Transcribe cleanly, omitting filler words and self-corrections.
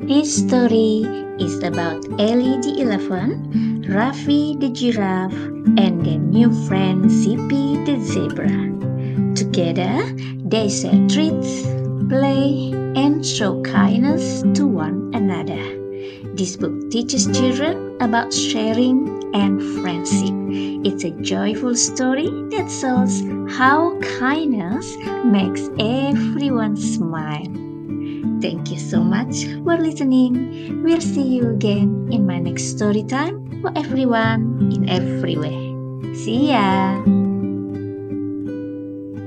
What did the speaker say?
This story is about Ellie the elephant, Rafi the giraffe, and their new friend Zippy the zebra. Together, they share treats, play, and show kindness to one another. This book teaches children about sharing and friendship. It's a joyful story that shows how kindness makes everyone smile. Thank you so much for listening. We'll see you again in my next story time for everyone in every way. See ya!